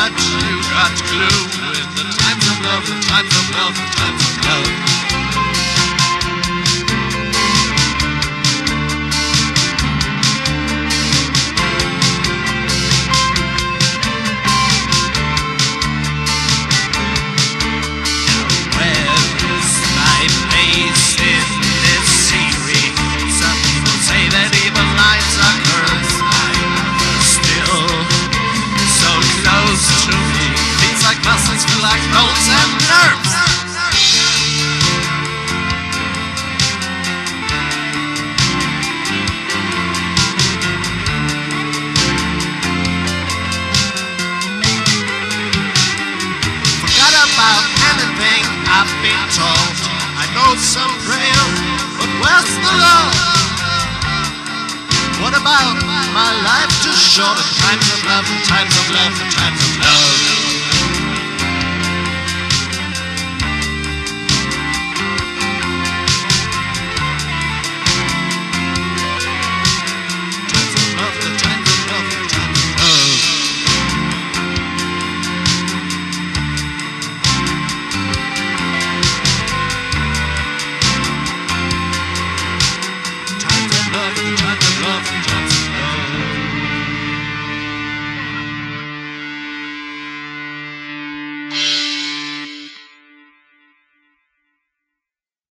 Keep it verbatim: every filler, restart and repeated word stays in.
much you got glue in the times of love, the times of love, the times of love. Muscles feel like bones and nerves. Forgot about anything I've been told. I know some prayer, but where's the love? What about my life too short? The times of love, the times of love, the times of love.